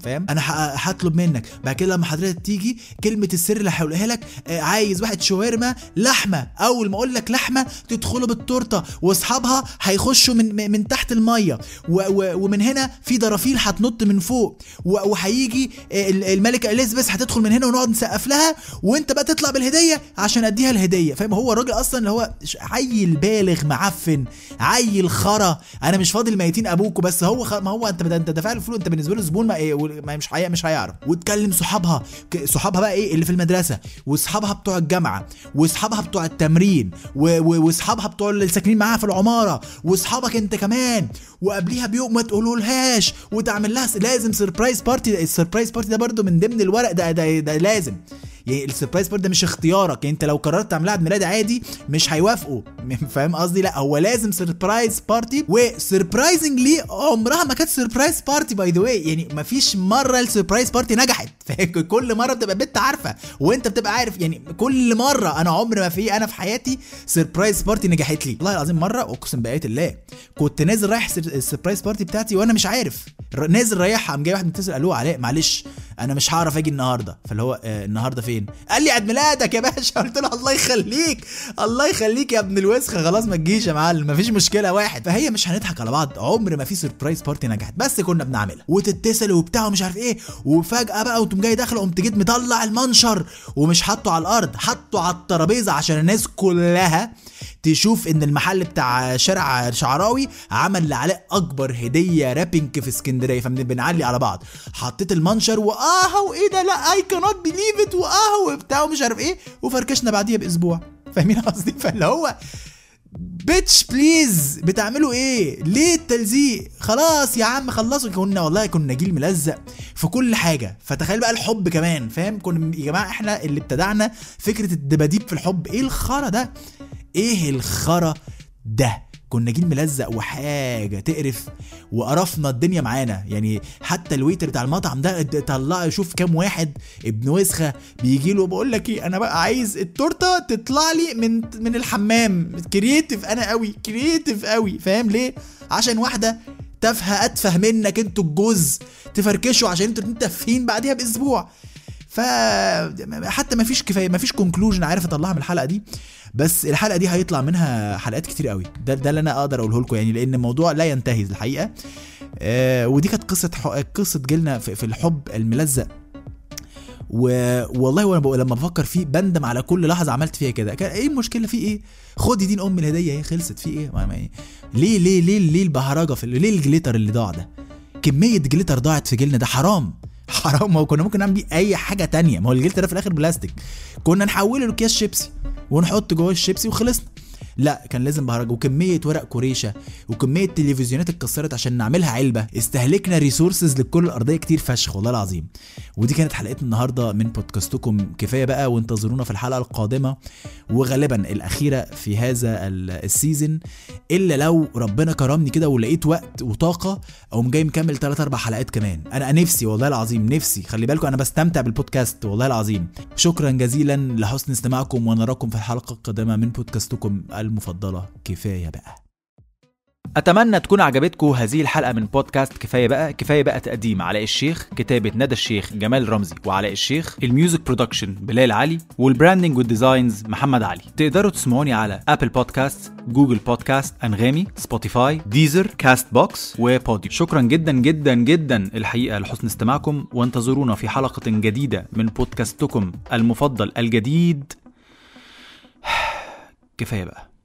فاهم؟ انا هطلب منك. بعد كده لما حضرتك تيجي كلمه السر اللي هقولها لك، عايز واحد شاورما لحمه. اول ما اقول لك لحمه تدخلوا بالتورته واصحابها هيخشوا من تحت الميه، ومن هنا في درافيل هتنط من فوق، وهيجي الملكه اليزابيث هتدخل من هنا ونقعد نسقف لها، وانت بقى تطلع بالهديه عشان اديها الهديه. فاهم؟ هو الراجل اصلا اللي هو عيل بالغ معفن، عيل خرا. انا مش فاضل ميتين ابوكوا، بس هو ما هو انت دافع له فلوس، انت بالنسبه له زبون ما مش هيعرف. وتكلم صحابها بقى ايه اللي في المدرسه، واصحابها بتوع الجامعه، واصحابها بتوع التمرين، واصحابها بتوع اللي ساكنين معاها في العماره، واصحابك انت كمان، وقبليها بيوم ما تقولولهاش وتعمل لها لازم سربرايز بارتي. السربرايز بارتي ده برضو من ضمن الورق ده لازم. يعني السربرايز بارتي ده مش اختيارك، يعني انت لو قررت تعملها عيد ميلاد عادي مش هيوافقوا. فاهم قصدي؟ لا، هو لازم سربرايز بارتي. وسربرايزنجلي عمرها ما كانت سربرايز بارتي باي ذا واي، يعني مفيش مره السربرايز بارتي نجحت. كل مره بتبقى بنت عارفه وانت بتبقى عارف. يعني كل مره انا عمري ما في حياتي سربرايز بارتي نجحت لي. والله العظيم مره اقسم بآيات الله كنت نازل رايح السربرايز بارتي بتاعتي وانا مش عارف، نازل رايحها، قام جاي واحد متصل قال له علاء معلش انا مش هعرف اجي النهارده. فاللي هو النهارده فين؟ قال لي عيد ميلادك يا باشا. قلت له الله يخليك الله يخليك يا ابن الوسخه، خلاص ما تجيش يا معلم، مفيش مشكله واحد. فهي مش هنضحك على بعض، عمر ما في سربرايز بارتي نجحت، بس كنا بنعملها وتتصل وبتاع ومش عارف ايه. وفجاه بقى وتقوم جاي داخل، قمت جيت مطلع المنشر ومش حاطه على الارض، حاطه على الترابيزه عشان الناس كلها تشوف ان المحل بتاع شارع شعراوي عمل لعلاء اكبر هديه رابينج في اسكندريه، فبنعلي على بعض. حطيت المنشر وايه ده، لا اي كانوت بليف ات وبتاع ومش عارف ايه، وفركشنا بعديها باسبوع. فاهمين قصدي؟ فاللي هو بيتش بليز بتعملوا ايه؟ ليه التلزيق؟ خلاص يا عم خلصوا. كنا جيل ملزق في كل حاجه. فتخيل بقى الحب كمان، فاهم؟ كنا يا جماعه احنا اللي ابتدعنا فكره الدباديب في الحب. ايه الخرا ده؟ ايه الخرا ده؟ كنا جيل ملزق وحاجه تقرف، وقرفنا الدنيا معانا. يعني حتى الويتر بتاع المطعم ده طلع يشوف كام واحد ابن وسخه بيجي له بقول لك ايه، انا بقى عايز التورته تطلع لي من الحمام. كرييتيف انا قوي، كرييتيف قوي. فاهم ليه؟ عشان واحده تافهه اتفه منك انتوا الجوز تفركشوا عشان انتوا تافهين بعديها باسبوع. فحتى مفيش كفايه، مفيش كونكلوجن عارف اطلعها من الحلقه دي. بس الحلقه دي هيطلع منها حلقات كتير قوي، ده اللي انا اقدر اقوله لكم يعني، لان الموضوع لا ينتهي الحقيقه. ودي كانت قصه جيلنا في الحب الملزق. والله وانا لما بفكر فيه بندم على كل لحظه عملت فيها كده. كان ايه المشكله في ايه؟ خدي دين ام الهديه اهي، خلصت في ايه؟ ليه البهرجه ليه الجليتر اللي ضاع ده؟ كميه جليتر ضاعت في جيلنا ده، حرام. ما هو كنا ممكن نعمل بيه اي حاجه تانية. ما هو الجليتر ده في الاخر بلاستيك، كنا نحوله لاكياس شيبسي ونحط جوه الشيبسي وخلصنا. لا، كان لازم بهرجه، وكميه ورق كوريشه وكميه تلفزيونات اتكسرت عشان نعملها علبه. استهلكنا ريسورسز للكل الارضيه كتير فشخ والله العظيم. ودي كانت حلقتنا النهارده من بودكاستكم كفايه بقى، وانتظرونا في الحلقه القادمه وغالبا الاخيره في هذا السيزن، الا لو ربنا كرمني كده ولقيت وقت وطاقه اقوم جاي مكمل 3-4 حلقات كمان. انا نفسي والله العظيم، نفسي. خلي بالكم انا بستمتع بالبودكاست والله العظيم. شكرا جزيلا لحسن استماعكم، ونراكم في الحلقه القادمه من بودكاستكم المفضله كفايه بقى. اتمنى تكون عجبتكم هذه الحلقه من بودكاست كفايه بقى. كفايه بقى تقديم علاء الشيخ، كتابه ندى الشيخ، جمال رمزي وعلاء الشيخ، الميوزك برودكشن بلال علي، والبراندنج والديزاينز محمد علي. تقدروا تسمعوني على ابل بودكاست، جوجل بودكاست، انغامي، سبوتيفاي، ديزر، كاست بوكس وبوديو. شكرا جدا جدا جدا الحقيقه لحسن استماعكم، وانتظرونا في حلقه جديده من بودكاستكم المفضل الجديد كفايه بقى.